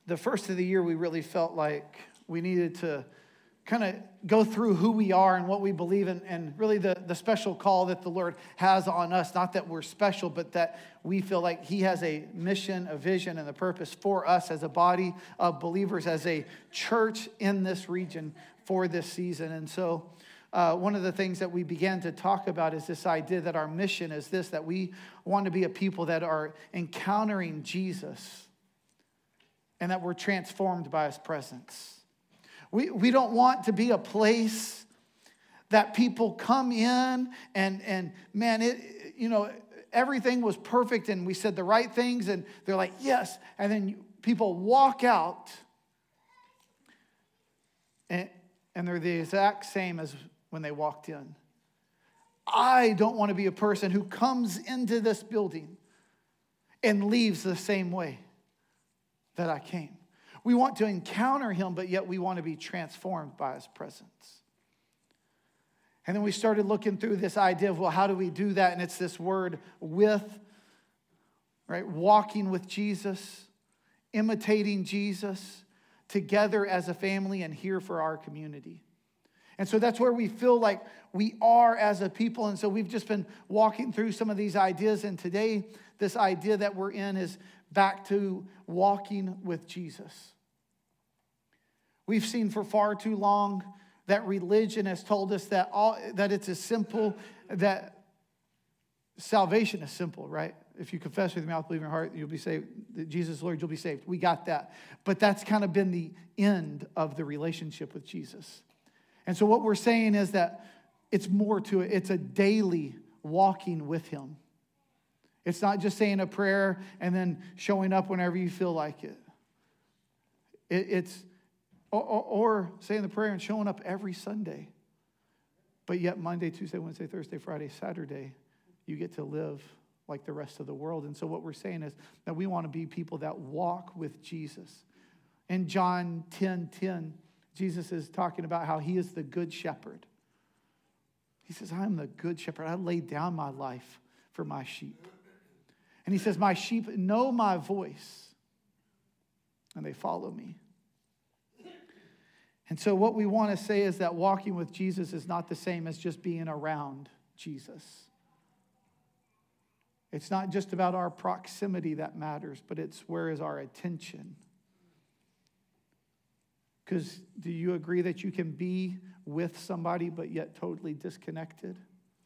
the first of the year, we really felt like we needed to kind of go through who we are and what we believe in, and really the special call that the Lord has on us. Not that we're special, but that we feel like He has a mission, a vision, and a purpose for us as a body of believers, as a church in this region for this season. And so one of the things that we began to talk about is this idea that our mission is this, that we want to be a people that are encountering Jesus and that we're transformed by His presence. We don't want to be a place that people come in and man, everything was perfect and we said the right things and they're like, yes. And then people walk out and they're the exact same as when they walked in. I don't want to be a person who comes into this building and leaves the same way that I came. We want to encounter Him, but yet we want to be transformed by His presence. And then we started looking through this idea of, well, how do we do that? And it's this word with, right? Walking with Jesus, imitating Jesus, together as a family and here for our community. And so that's where we feel like we are as a people. And so we've just been walking through some of these ideas. And today, this idea that we're in is back to walking with Jesus. We've seen for far too long that religion has told us that it's as simple, that salvation is simple, right? If you confess with your mouth, believe in your heart, you'll be saved. That Jesus is Lord, you'll be saved. We got that. But that's kind of been the end of the relationship with Jesus. And so what we're saying is that it's more to it. It's a daily walking with Him. It's not just saying a prayer and then showing up whenever you feel like it. It's or saying the prayer and showing up every Sunday. But yet Monday, Tuesday, Wednesday, Thursday, Friday, Saturday, you get to live like the rest of the world. And so what we're saying is that we want to be people that walk with Jesus. In John 10:10, Jesus is talking about how He is the good shepherd. He says, I am the good shepherd. I lay down my life for my sheep. And He says, my sheep know my voice, and they follow me. And so what we want to say is that walking with Jesus is not the same as just being around Jesus. It's not just about our proximity that matters, but it's where is our attention. Because do you agree that you can be with somebody but yet totally disconnected?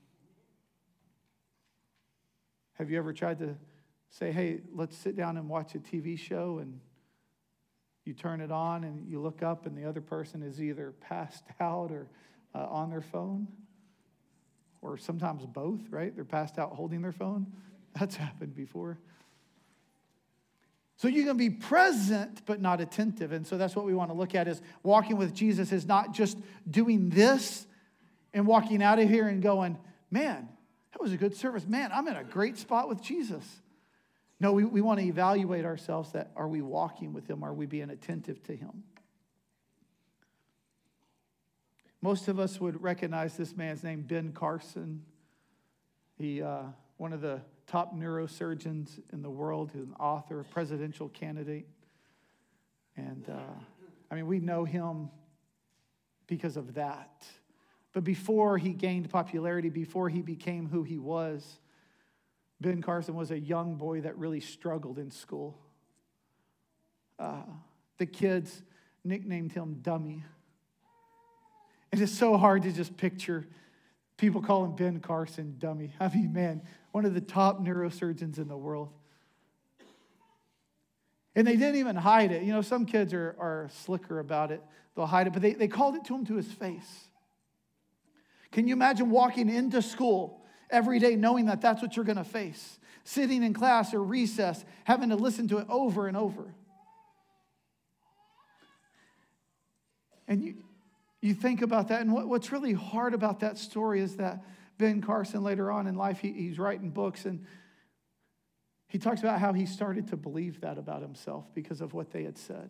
Have you ever tried to say, hey, let's sit down and watch a TV show, and you turn it on and you look up and the other person is either passed out or on their phone, or sometimes both, right? They're passed out holding their phone. That's happened before. So you're going to be present but not attentive. And so that's what we want to look at, is walking with Jesus is not just doing this and walking out of here and going, man, that was a good service. Man, I'm in a great spot with Jesus. No, we want to evaluate ourselves, that are we walking with Him? Are we being attentive to Him? Most of us would recognize this man's name, Ben Carson. He, one of the top neurosurgeons in the world, who's an author, a presidential candidate. And, we know him because of that. But before he gained popularity, before he became who he was, Ben Carson was a young boy that really struggled in school. The kids nicknamed him Dummy. It is so hard to just picture people calling Ben Carson Dummy. I mean, man, one of the top neurosurgeons in the world. And they didn't even hide it. You know, some kids are slicker about it. They'll hide it, but they called it to him to his face. Can you imagine walking into school every day knowing that that's what you're going to face? Sitting in class or recess, having to listen to it over and over. And you think about that, and what's really hard about that story is that Ben Carson later on in life, he's writing books, and he talks about how he started to believe that about himself because of what they had said.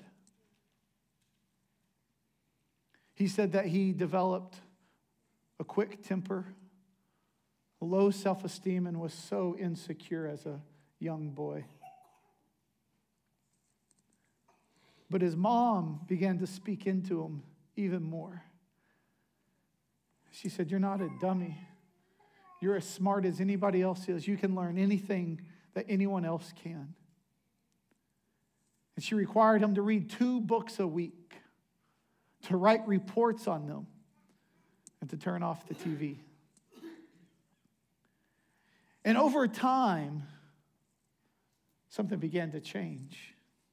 He said that he developed a quick temper, low self-esteem, and was so insecure as a young boy. But his mom began to speak into him even more. She said, "You're not a dummy. You're as smart as anybody else is. You can learn anything that anyone else can." And she required him to read 2 books a week, to write reports on them, and to turn off the TV. And over time, something began to change.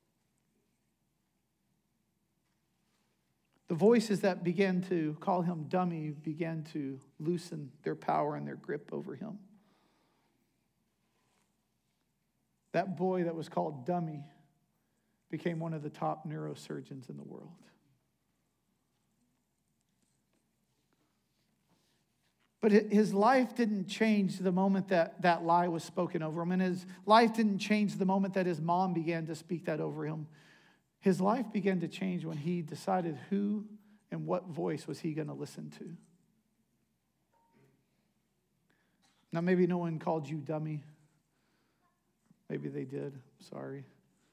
The voices that began to call him dummy began to loosen their power and their grip over him. That boy that was called dummy became one of the top neurosurgeons in the world. But his life didn't change the moment that that lie was spoken over him. And his life didn't change the moment that his mom began to speak that over him. His life began to change when he decided who and what voice was he going to listen to. Now, maybe no one called you dummy. Maybe they did. Sorry.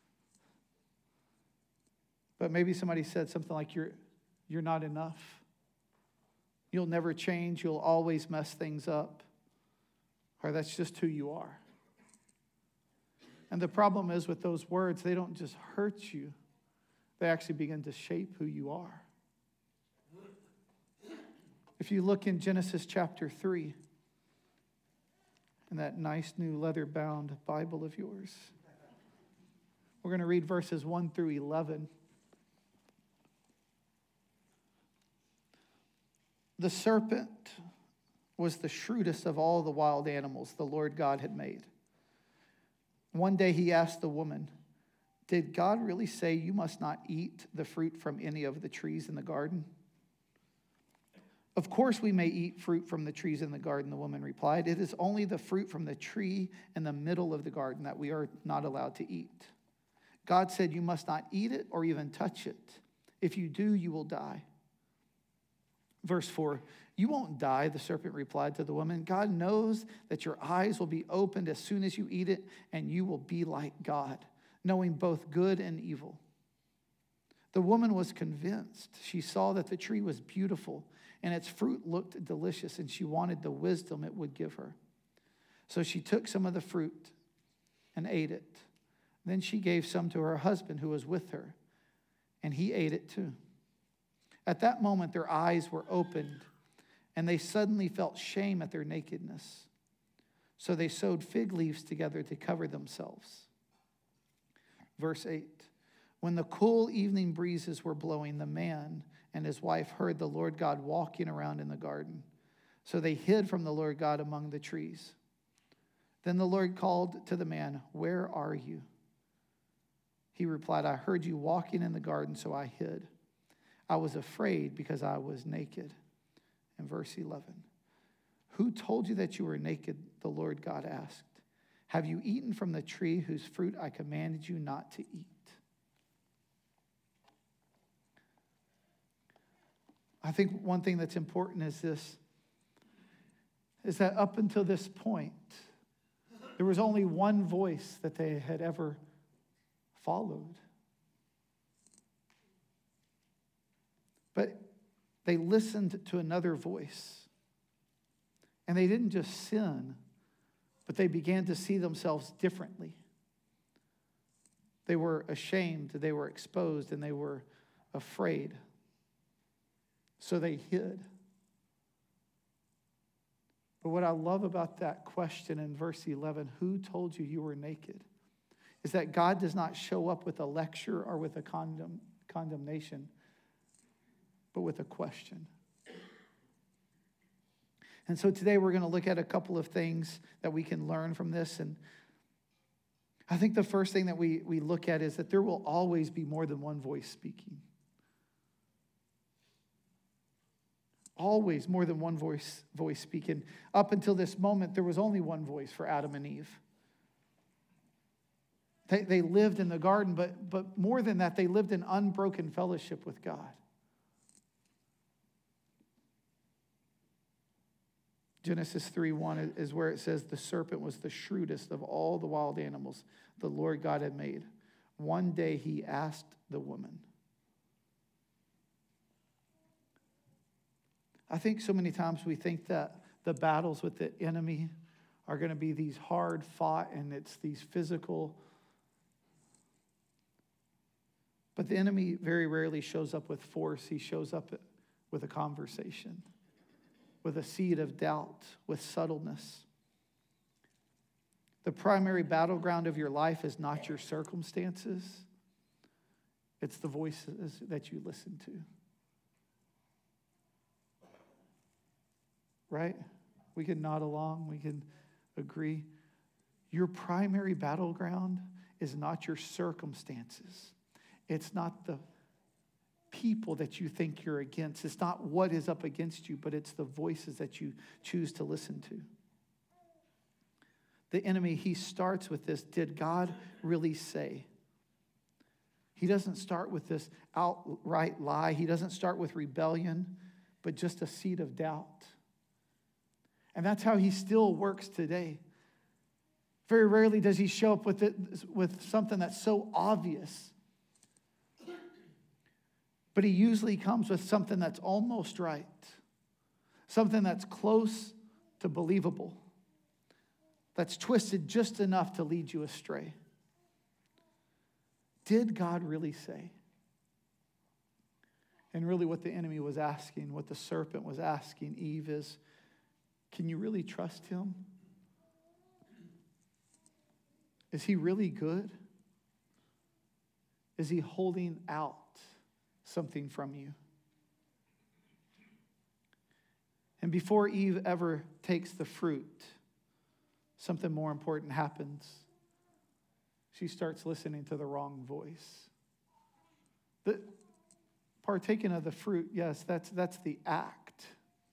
But maybe somebody said something like, you're not enough. You'll never change. You'll always mess things up. Or that's just who you are. And the problem is with those words, they don't just hurt you. They actually begin to shape who you are. If you look in Genesis chapter 3, in that nice new leather-bound Bible of yours, we're going to read verses 1 through 11. The serpent was the shrewdest of all the wild animals the Lord God had made. One day he asked the woman, "Did God really say you must not eat the fruit from any of the trees in the garden?" "Of course we may eat fruit from the trees in the garden," the woman replied. "It is only the fruit from the tree in the middle of the garden that we are not allowed to eat. God said you must not eat it or even touch it. If you do, you will die." Verse 4, "You won't die," the serpent replied to the woman. "God knows that your eyes will be opened as soon as you eat it, and you will be like God, knowing both good and evil." The woman was convinced. She saw that the tree was beautiful, and its fruit looked delicious, and she wanted the wisdom it would give her. So she took some of the fruit and ate it. Then she gave some to her husband who was with her, and he ate it too. At that moment, their eyes were opened, and they suddenly felt shame at their nakedness. So they sewed fig leaves together to cover themselves. Verse 8, when the cool evening breezes were blowing, the man and his wife heard the Lord God walking around in the garden. So they hid from the Lord God among the trees. Then the Lord called to the man, "Where are you?" He replied, "I heard you walking in the garden, so I hid. I was afraid because I was naked." And verse 11, "Who told you that you were naked?" the Lord God asked. "Have you eaten from the tree whose fruit I commanded you not to eat?" I think one thing that's important is this, is that up until this point, there was only one voice that they had ever followed. But they listened to another voice. And they didn't just sin, but they began to see themselves differently. They were ashamed, they were exposed, and they were afraid. So they hid. But what I love about that question in verse 11, "Who told you you were naked?" is that God does not show up with a lecture or with a condemnation, but with a question. And so today we're going to look at a couple of things that we can learn from this. And I think the first thing that we look at is that there will always be more than one voice speaking. Always more than one voice speaking. Up until this moment, there was only one voice for Adam and Eve. They lived in the garden, but more than that, they lived in unbroken fellowship with God. Genesis 3:1 is where it says the serpent was the shrewdest of all the wild animals the Lord God had made. one day he asked the woman. I think so many times we think that the battles with the enemy are going to be these hard fought and it's these physical. But the enemy very rarely shows up with force. He shows up with a conversation, with a seed of doubt, with subtleness. The primary battleground of your life is not your circumstances. It's the voices that you listen to. Right? We can nod along. We can agree. Your primary battleground is not your circumstances. It's not the people that you think you're against. It's not what is up against you, but it's the voices that you choose to listen to. The enemy, he starts with this, did God really say? He doesn't start with this outright lie. He doesn't start with rebellion, but just a seed of doubt. And that's how he still works today. Very rarely does he show up with something that's so obvious. But he usually comes with something that's almost right. Something that's close to believable. That's twisted just enough to lead you astray. Did God really say? And really what the enemy was asking, what the serpent was asking Eve is, can you really trust him? Is he really good? Is he holding out something from you? And before Eve ever takes the fruit, something more important happens. She starts listening to the wrong voice. The partaking of the fruit, yes, that's the act.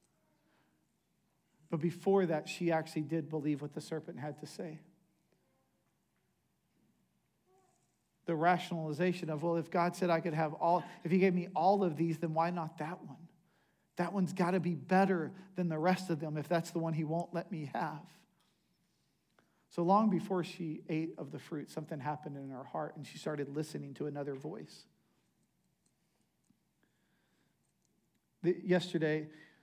But before that, she actually did believe what the serpent had to say. The rationalization of, well, if God said I could have all, if he gave me all of these, then why not that one? That one's got to be better than the rest of them if that's the one he won't let me have. So long before she ate of the fruit, something happened in her heart, and she started listening to another voice. Yesterday,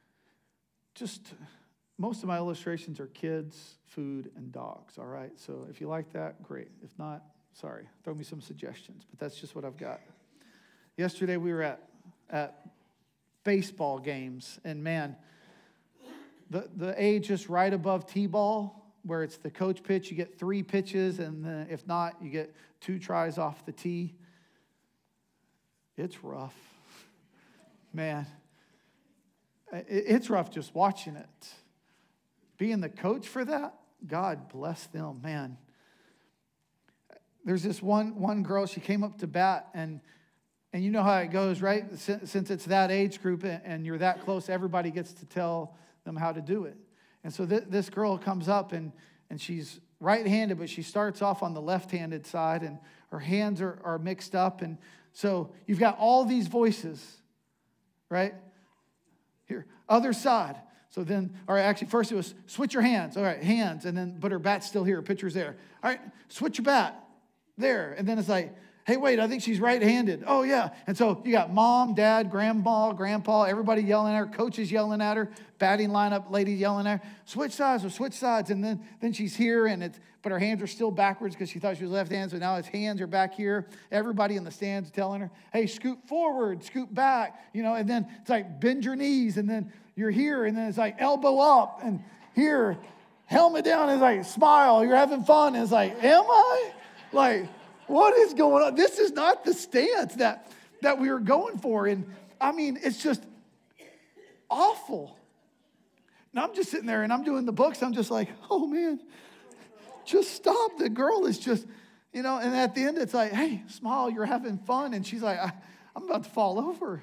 most of my illustrations are kids, food, and dogs, all right? So if you like that, great. If not, sorry. Throw me some suggestions, but that's just what I've got. Yesterday, we were at baseball games, and man, the age just right above T-ball, where it's the coach pitch, you get 3 pitches, and then if not, you get 2 tries off the tee. It's rough. Man, it's rough just watching it. Being the coach for that, God bless them, man. There's this one girl, she came up to bat, and you know how it goes, right? Since it's that age group and you're that close, everybody gets to tell them how to do it. And so this girl comes up, and she's right-handed, but she starts off on the left-handed side, and her hands are mixed up. And so you've got all these voices, right? Here, other side. So then, all right, actually, first it was switch your hands. All right, hands, and then, but her bat's still here, pitcher's there. All right, switch your bat, there. And then it's like, hey, wait, I think she's right-handed. Oh, yeah. And so you got mom, dad, grandpa, everybody yelling at her, coaches yelling at her, batting lineup lady yelling at her, switch sides. And then she's here, but her hands are still backwards because she thought she was left-handed, so now his hands are back here. Everybody in the stands telling her, hey, scoot forward, scoot back, and then it's like bend your knees, and then you're here, and then it's like elbow up, and here, helmet down, and it's like smile, you're having fun, and it's like, am I? Like, what is going on? This is not the stance that we were going for. And I mean, it's just awful. And I'm just sitting there and I'm doing the books. I'm just like, oh man, just stop. The girl is just, and at the end it's like, hey, smile, you're having fun. And she's like, I'm about to fall over.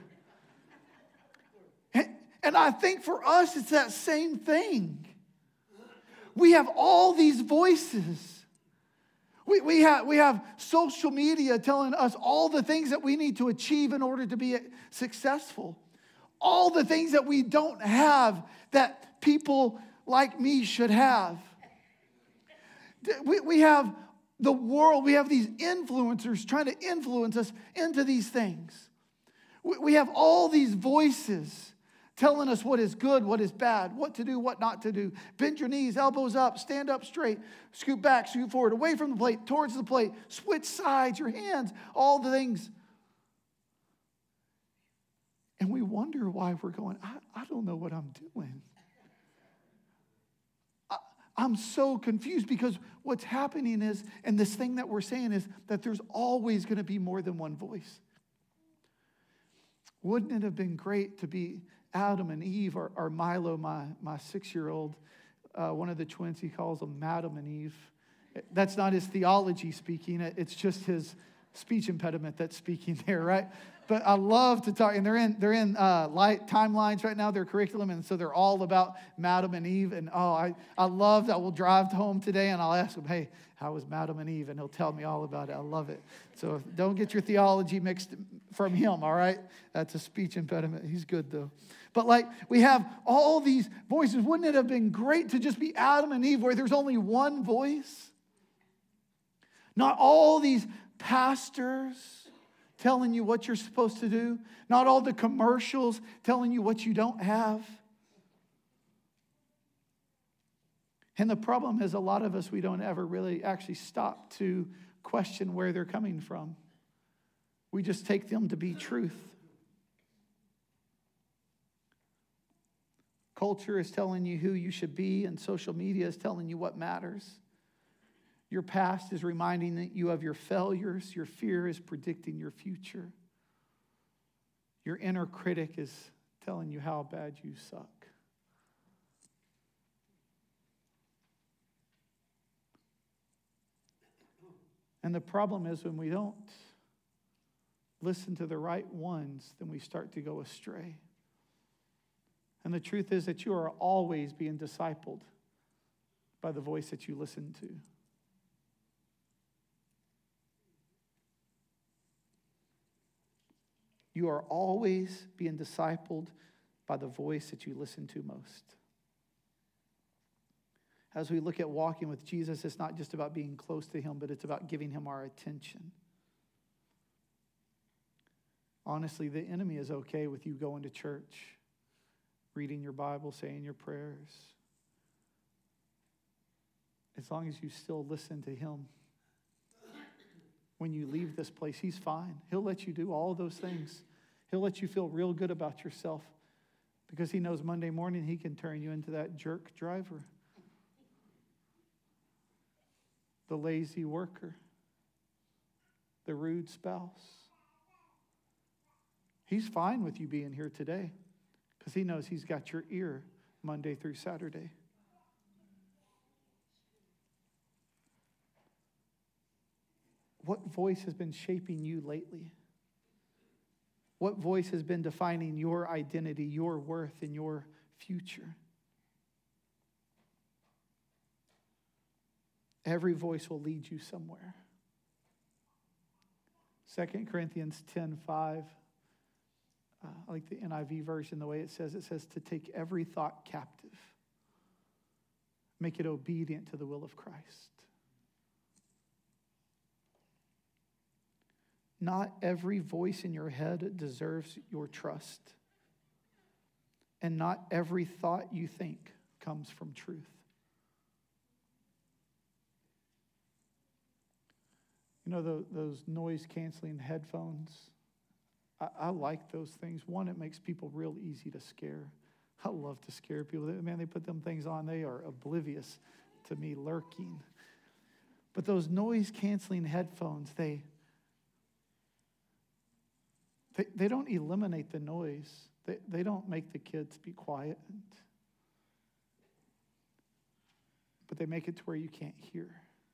And I think for us, it's that same thing. We have all these voices. We have social media telling us all the things that we need to achieve in order to be successful. All the things that we don't have that people like me should have. We have The world, we have these influencers trying to influence us into these things. We have all these voices telling us what is good, what is bad, what to do, what not to do. Bend your knees, elbows up, stand up straight, scoot back, scoot forward, away from the plate, towards the plate, switch sides, your hands, all the things. And we wonder why we're going, I don't know what I'm doing. I'm so confused because what's happening is, and this thing that we're saying is that there's always going to be more than one voice. Wouldn't it have been great to be Adam and Eve, or Milo, my 6-year-old, one of the twins, he calls them Madam and Eve. That's not his theology speaking. It's just his speech impediment that's speaking there, right? But I love to talk, and they're in light timelines right now, their curriculum, and so they're all about Madam and Eve. And I love that. We'll drive home today, and I'll ask him, hey, how was Madam and Eve? And he'll tell me all about it. I love it. So don't get your theology mixed from him, all right? That's a speech impediment. He's good, though. But we have all these voices. Wouldn't it have been great to just be Adam and Eve where there's only one voice? Not all these pastors telling you what you're supposed to do. Not all the commercials telling you what you don't have. And the problem is a lot of us, we don't ever really actually stop to question where they're coming from. We just take them to be truth. Culture is telling you who you should be, and social media is telling you what matters. Your past is reminding you of your failures. Your fear is predicting your future. Your inner critic is telling you how bad you suck. And the problem is when we don't listen to the right ones, then we start to go astray. And the truth is that you are always being discipled by the voice that you listen to. You are always being discipled by the voice that you listen to most. As we look at walking with Jesus, it's not just about being close to him, but it's about giving him our attention. Honestly, the enemy is okay with you going to church, reading your Bible, saying your prayers, as long as you still listen to him. When you leave this place, he's fine. He'll let you do all those things. He'll let you feel real good about yourself because he knows Monday morning he can turn you into that jerk driver, the lazy worker, the rude spouse. He's fine with you being here today because he knows he's got your ear Monday through Saturday. What voice has been shaping you lately? What voice has been defining your identity, your worth, and your future? Every voice will lead you somewhere. 2 Corinthians 10:5. I like the NIV version, the way it says to take every thought captive. Make it obedient to the will of Christ. Not every voice in your head deserves your trust. And not every thought you think comes from truth. You know those noise-canceling headphones? I like those things. One, it makes people real easy to scare. I love to scare people. Man, they put them things on, they are oblivious to me lurking. But those noise-canceling headphones, they don't eliminate the noise. They don't make the kids be quiet. But they make it to where you can't hear.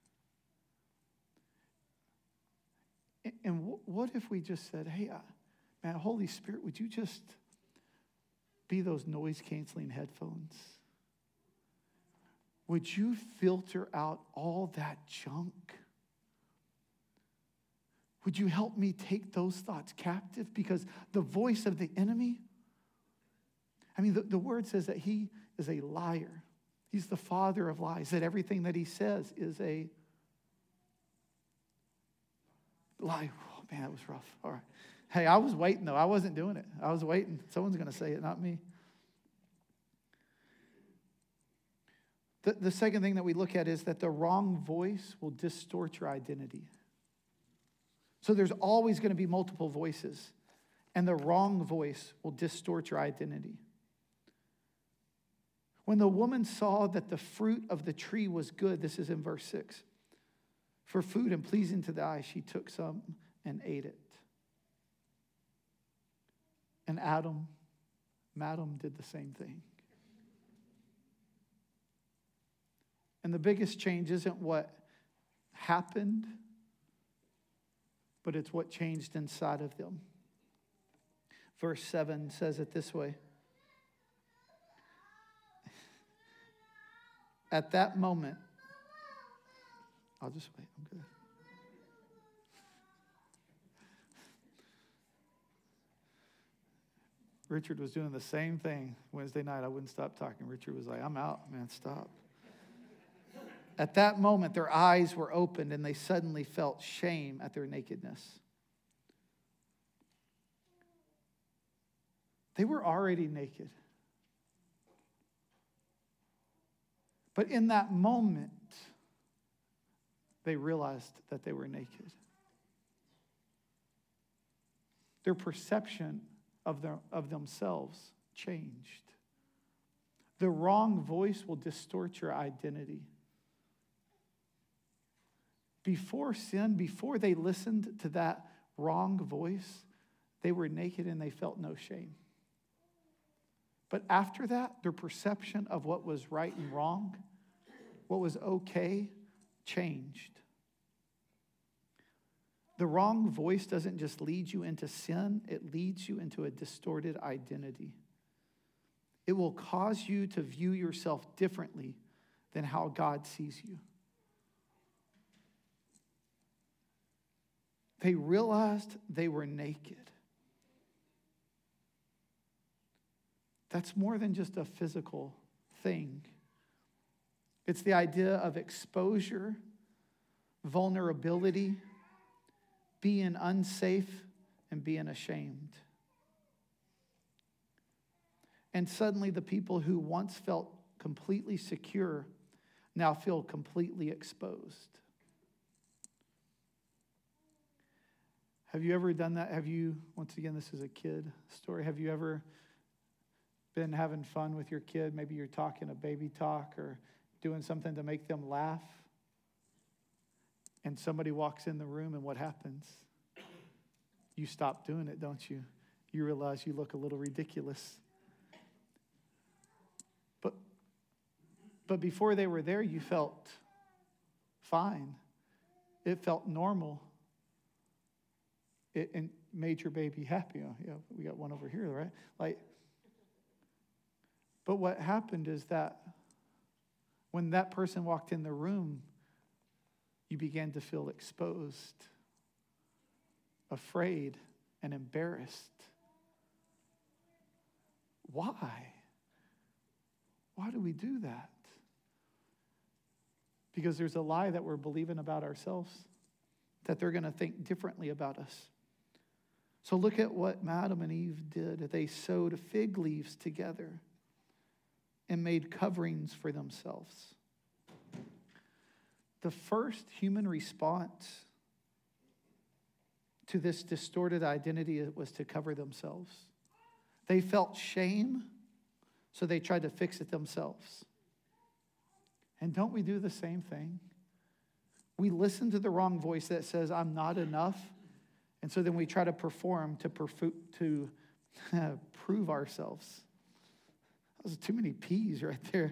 And what if we just said, hey, man, Holy Spirit, would you just be those noise-canceling headphones? Would you filter out all that junk? Would you help me take those thoughts captive? Because the voice of the enemy, the word says that he is a liar. He's the father of lies, that everything that he says is a Like, oh man, that was rough. All right. Hey, I was waiting though. I wasn't doing it. I was waiting. Someone's going to say it, not me. The second thing that we look at is that the wrong voice will distort your identity. So there's always going to be multiple voices, and the wrong voice will distort your identity. When the woman saw that the fruit of the tree was good, this is in verse 6, for food and pleasing to the eye, she took some and ate it. And Adam did the same thing. And the biggest change isn't what happened, but it's what changed inside of them. Verse 7 says it this way. At that moment, I'll just wait, I'm good. Richard was doing the same thing Wednesday night. I wouldn't stop talking. Richard was like, I'm out, man, stop. At that moment, their eyes were opened and they suddenly felt shame at their nakedness. They were already naked. But in that moment, they realized that they were naked. Their perception of themselves changed. The wrong voice will distort your identity. Before sin, before they listened to that wrong voice, they were naked and they felt no shame. But after that, their perception of what was right and wrong, what was okay, changed. The wrong voice doesn't just lead you into sin, it leads you into a distorted identity. It will cause you to view yourself differently than how God sees you. They realized they were naked. That's more than just a physical thing. It's the idea of exposure, vulnerability, being unsafe, and being ashamed. And suddenly the people who once felt completely secure now feel completely exposed. Have you ever done that? Once again, this is a kid story. Have you ever been having fun with your kid? Maybe you're talking a baby talk or doing something to make them laugh. And somebody walks in the room and what happens? You stop doing it, don't you? You realize you look a little ridiculous. But before they were there, you felt fine. It felt normal. It made your baby happy. Yeah, we got one over here, right? But what happened is that when that person walked in the room, you began to feel exposed, afraid, and embarrassed. Why? Why do we do that? Because there's a lie that we're believing about ourselves, that they're going to think differently about us. So look at what Adam and Eve did. They sewed fig leaves together and made coverings for themselves. The first human response to this distorted identity was to cover themselves. They felt shame, so they tried to fix it themselves. And don't we do the same thing? We listen to the wrong voice that says, I'm not enough. And so then we try to perform to prove ourselves. That was too many P's right there.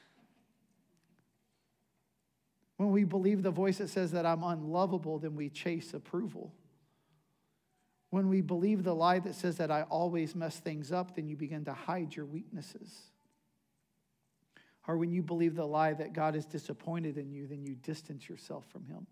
When we believe the voice that says that I'm unlovable, then we chase approval. When we believe the lie that says that I always mess things up, then you begin to hide your weaknesses. Or when you believe the lie that God is disappointed in you, then you distance yourself from him.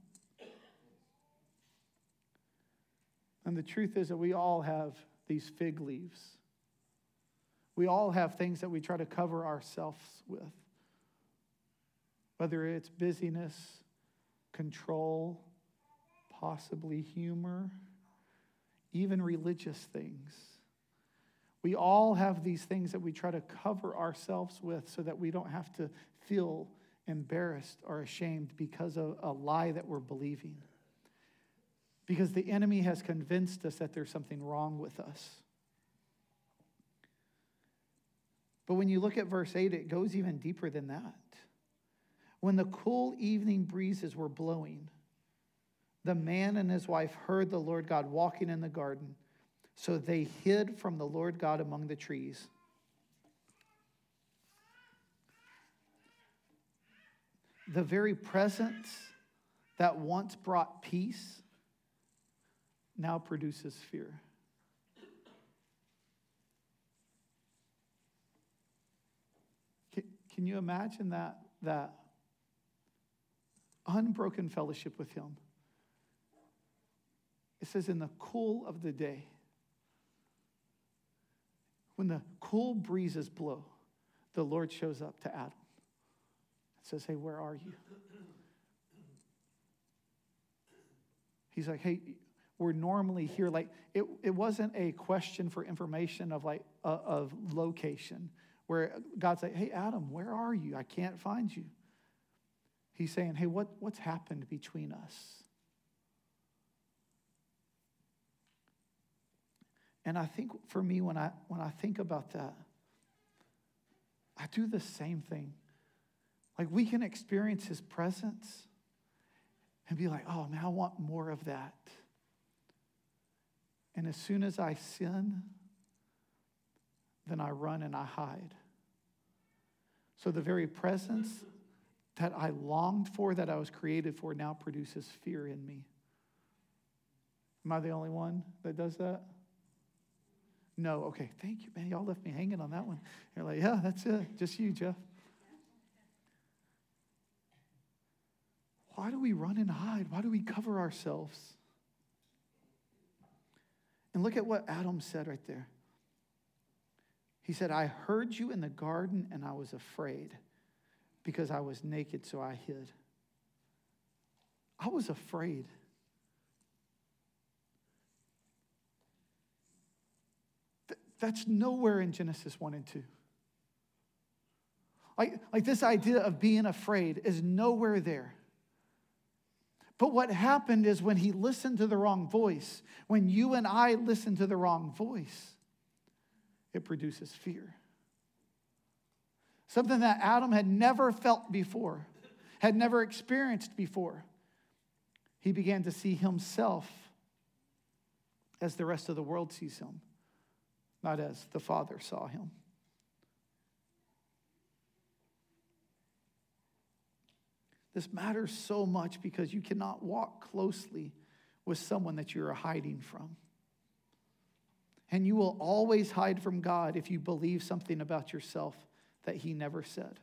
And the truth is that we all have these fig leaves. We all have things that we try to cover ourselves with. Whether it's busyness, control, possibly humor, even religious things. We all have these things that we try to cover ourselves with so that we don't have to feel embarrassed or ashamed because of a lie that we're believing. Because the enemy has convinced us that there's something wrong with us. But when you look at verse 8, it goes even deeper than that. When the cool evening breezes were blowing, the man and his wife heard the Lord God walking in the garden, so they hid from the Lord God among the trees. The very presence that once brought peace now produces fear. Can you imagine that unbroken fellowship with him? It says in the cool of the day, when the cool breezes blow, the Lord shows up to Adam and says, hey, where are you? He's like, hey, we're normally here. Like, it wasn't a question for information of location, where God's like, hey, Adam, where are you? I can't find you. He's saying, hey, what's happened between us? And I think for me, when I think about that, I do the same thing. Like, we can experience his presence and be like, oh man, I want more of that. And as soon as I sin, then I run and I hide. So the very presence that I longed for, that I was created for, now produces fear in me. Am I the only one that does that? No, okay, thank you, man. Y'all left me hanging on that one. You're like, yeah, that's it. Just you, Jeff. Why do we run and hide? Why do we cover ourselves? And look at what Adam said right there. He said, I heard you in the garden and I was afraid because I was naked, so I hid. I was afraid. That's nowhere in Genesis 1 and 2. Like this idea of being afraid is nowhere there. But what happened is when he listened to the wrong voice, when you and I listen to the wrong voice, it produces fear. Something that Adam had never felt before, had never experienced before. He began to see himself as the rest of the world sees him, not as the Father saw him. This matters so much because you cannot walk closely with someone that you're hiding from. And you will always hide from God if you believe something about yourself that he never said.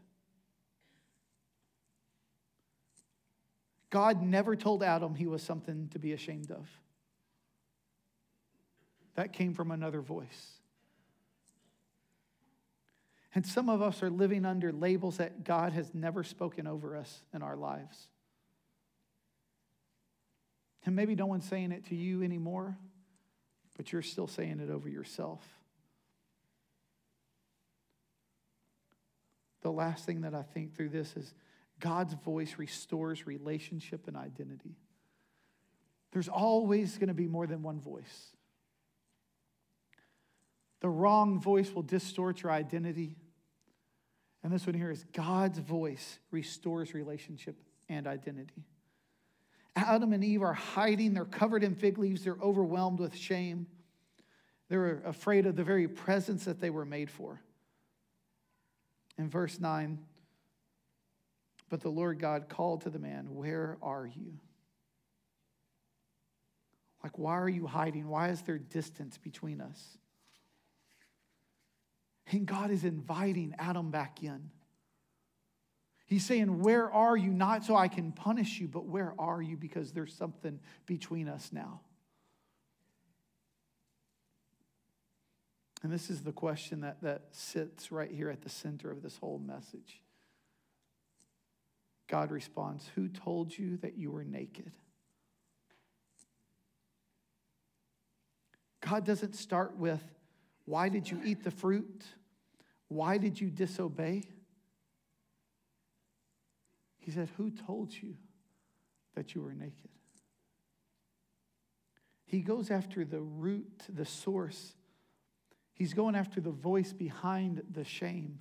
God never told Adam he was something to be ashamed of. That came from another voice. And some of us are living under labels that God has never spoken over us in our lives. And maybe no one's saying it to you anymore, but you're still saying it over yourself. The last thing that I think through this is God's voice restores relationship and identity. There's always going to be more than one voice. The wrong voice will distort your identity. And this one here is God's voice restores relationship and identity. Adam and Eve are hiding. They're covered in fig leaves. They're overwhelmed with shame. They're afraid of the very presence that they were made for. In verse 9, but the Lord God called to the man, where are you? Like, why are you hiding? Why is there distance between us? And God is inviting Adam back in. He's saying, where are you? Not so I can punish you, but where are you? Because there's something between us now. And this is the question that sits right here at the center of this whole message. God responds, who told you that you were naked? God doesn't start with, why did you eat the fruit? Why did you disobey? He said, who told you that you were naked? He goes after the root, the source. He's going after the voice behind the shame.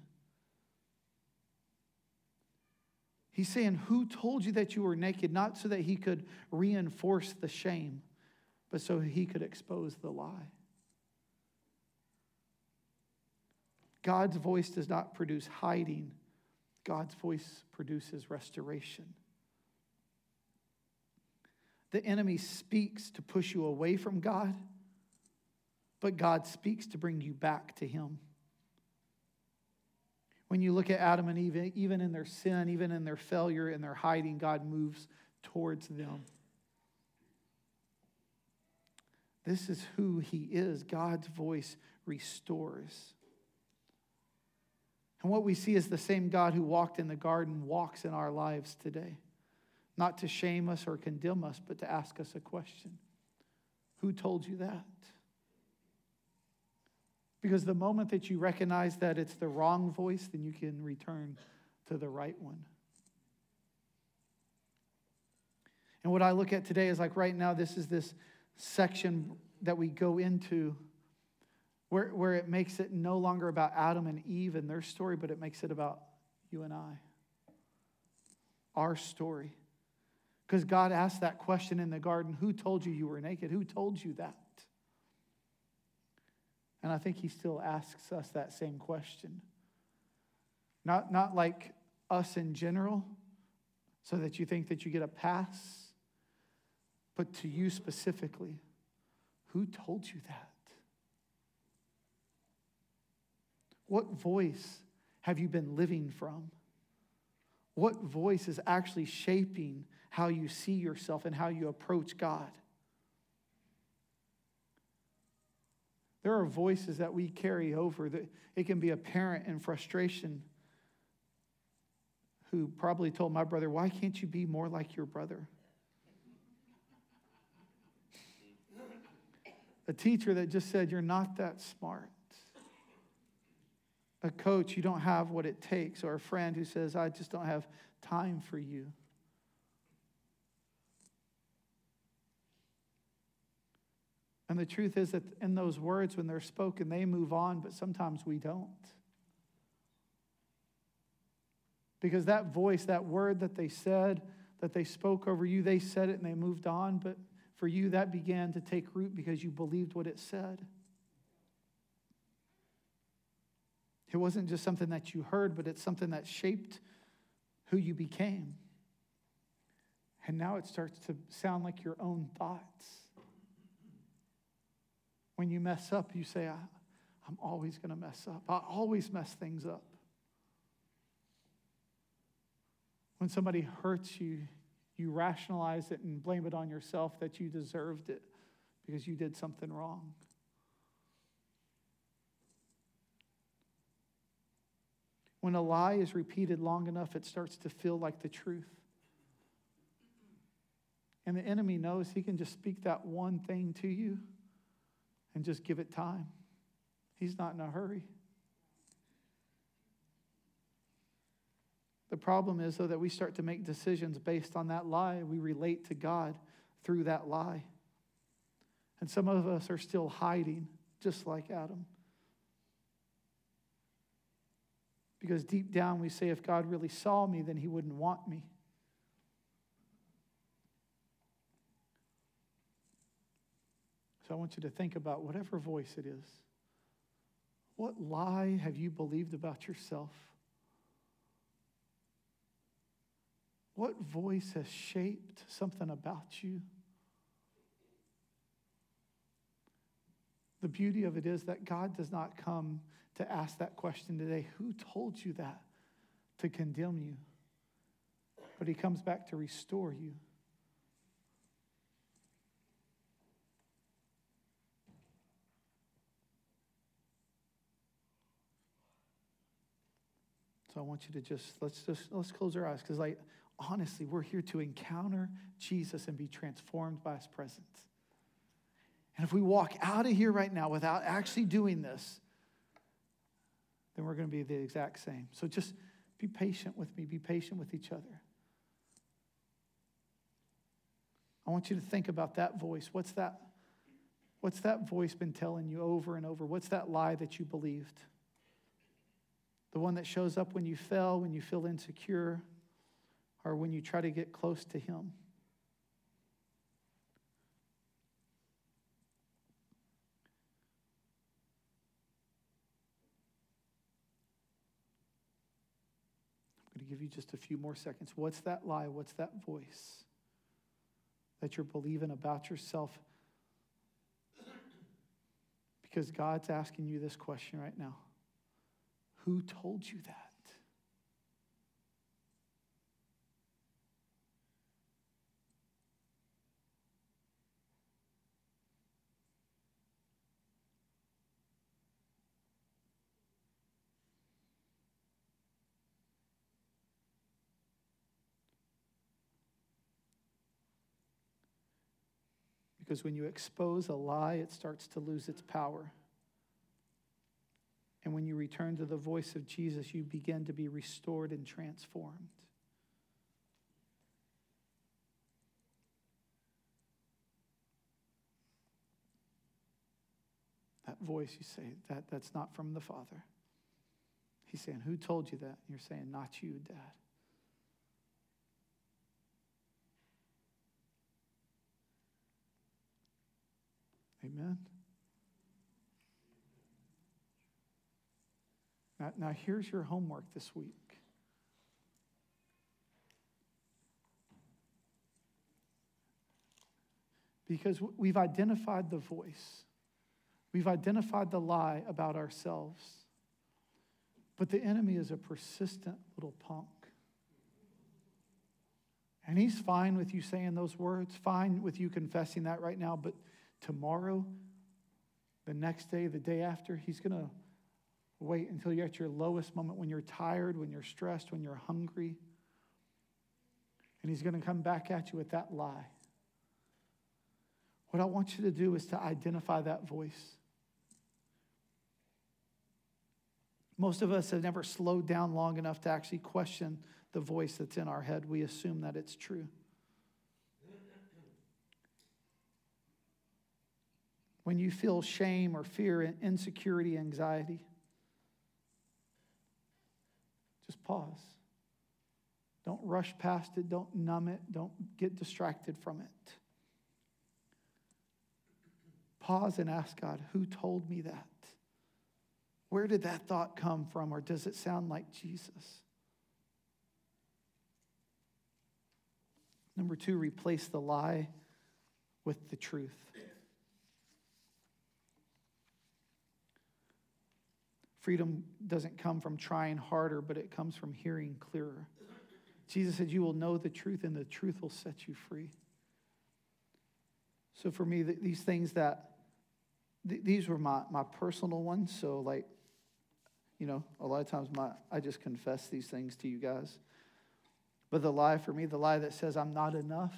He's saying, who told you that you were naked? Not so that he could reinforce the shame, but so he could expose the lie. God's voice does not produce hiding. God's voice produces restoration. The enemy speaks to push you away from God, but God speaks to bring you back to him. When you look at Adam and Eve, even in their sin, even in their failure, in their hiding, God moves towards them. This is who he is. God's voice restores. And what we see is the same God who walked in the garden walks in our lives today. Not to shame us or condemn us, but to ask us a question. Who told you that? Because the moment that you recognize that it's the wrong voice, then you can return to the right one. And what I look at today is like right now, this is this section that we go into where it makes it no longer about Adam and Eve and their story, but it makes it about you and I. Our story. Because God asked that question in the garden, who told you you were naked? Who told you that? And I think he still asks us that same question. Not like us in general, so that you think that you get a pass, but to you specifically, who told you that? What voice have you been living from? What voice is actually shaping how you see yourself and how you approach God? There are voices that we carry over. That it can be a parent in frustration who probably told my brother, why can't you be more like your brother? A teacher that just said, you're not that smart. A coach, you don't have what it takes. Or a friend who says, I just don't have time for you. And the truth is that in those words, when they're spoken, they move on, but sometimes we don't. Because that voice, that word that they said, that they spoke over you, they said it and they moved on, but for you, that began to take root because you believed what it said. It wasn't just something that you heard, but it's something that shaped who you became. And now it starts to sound like your own thoughts. When you mess up, you say, I'm always going to mess up. I always mess things up. When somebody hurts you, you rationalize it and blame it on yourself that you deserved it because you did something wrong. When a lie is repeated long enough, it starts to feel like the truth. And the enemy knows he can just speak that one thing to you and just give it time. He's not in a hurry. The problem is, though, that we start to make decisions based on that lie. We relate to God through that lie. And some of us are still hiding, just like Adam. Because deep down we say, if God really saw me, then he wouldn't want me. So I want you to think about whatever voice it is. What lie have you believed about yourself? What voice has shaped something about you? The beauty of it is that God does not come to ask that question today. Who told you that? To condemn you. But he comes back to restore you. So I want you to let's close our eyes, because honestly, we're here to encounter Jesus and be transformed by his presence. And if we walk out of here right now without actually doing this, then we're going to be the exact same. So just be patient with me. Be patient with each other. I want you to think about that voice. What's that voice been telling you over and over? What's that lie that you believed? The one that shows up when you fell, when you feel insecure, or when you try to get close to him. I'm going to give you just a few more seconds. What's that lie? What's that voice that you're believing about yourself? Because God's asking you this question right now. Who told you that? Because when you expose a lie, it starts to lose its power. And when you return to the voice of Jesus, you begin to be restored and transformed. That voice, you say, that's not from the Father. He's saying, who told you that? And you're saying, not you, Dad. Amen. Now here's your homework this week. Because we've identified the voice. We've identified the lie about ourselves. But the enemy is a persistent little punk. And he's fine with you saying those words, fine with you confessing that right now, but tomorrow, the next day, the day after, he's going to wait until you're at your lowest moment, when you're tired, when you're stressed, when you're hungry. And he's going to come back at you with that lie. What I want you to do is to identify that voice. Most of us have never slowed down long enough to actually question the voice that's in our head. We assume that it's true. When you feel shame or fear, insecurity, anxiety, just pause. Don't rush past it. Don't numb it. Don't get distracted from it. Pause and ask God, who told me that? Where did that thought come from? Or does it sound like Jesus? Number 2, replace the lie with the truth. Freedom doesn't come from trying harder, but it comes from hearing clearer. Jesus said, you will know the truth, and the truth will set you free. So for me, these things these were my personal ones. So a lot of times I just confess these things to you guys. But the lie for me, the lie that says I'm not enough,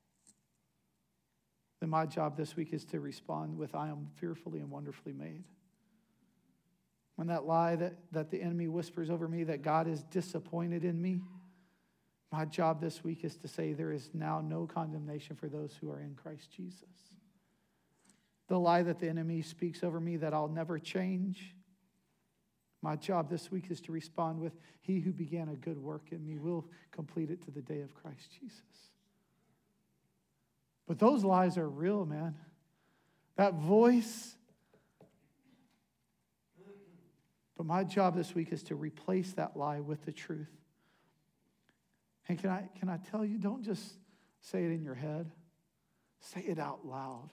then my job this week is to respond with, I am fearfully and wonderfully made. When that lie that the enemy whispers over me, that God is disappointed in me, my job this week is to say there is now no condemnation for those who are in Christ Jesus. The lie that the enemy speaks over me that I'll never change, my job this week is to respond with, he who began a good work in me will complete it to the day of Christ Jesus. But those lies are real, man. That voice. But my job this week is to replace that lie with the truth. And can I tell you, don't just say it in your head. Say it out loud.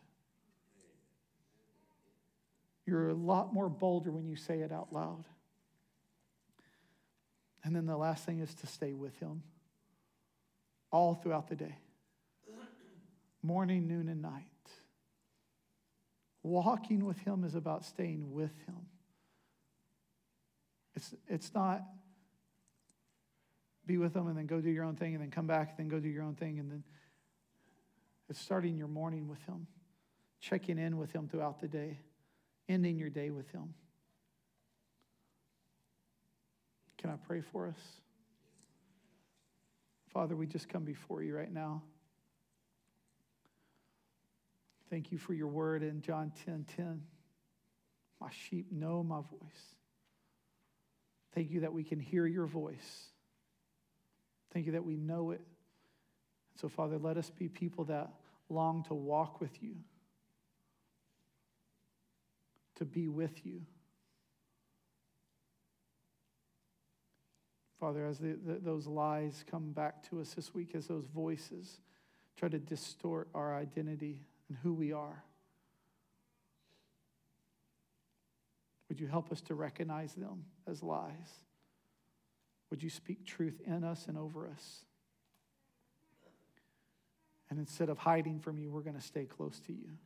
You're a lot more bolder when you say it out loud. And then the last thing is to stay with him all throughout the day. Morning, noon, and night. Walking with him is about staying with him. It's not be with them and then go do your own thing and then come back and then go do your own thing. And then it's starting your morning with him. checking in with him throughout the day, ending your day with him. Can I pray for us? Father, we just come before you right now. Thank you for your word in John 10:10. My sheep know my voice. Thank you that we can hear your voice. Thank you that we know it. So, Father, let us be people that long to walk with you, to be with you. Father, as those lies come back to us this week, as those voices try to distort our identity and who we are, would you help us to recognize them as lies? Would you speak truth in us and over us? And instead of hiding from you, we're going to stay close to you.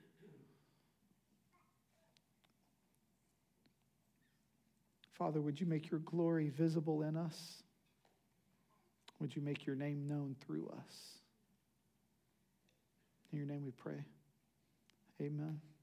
Father, would you make your glory visible in us? Would you make your name known through us? In your name we pray. Amen.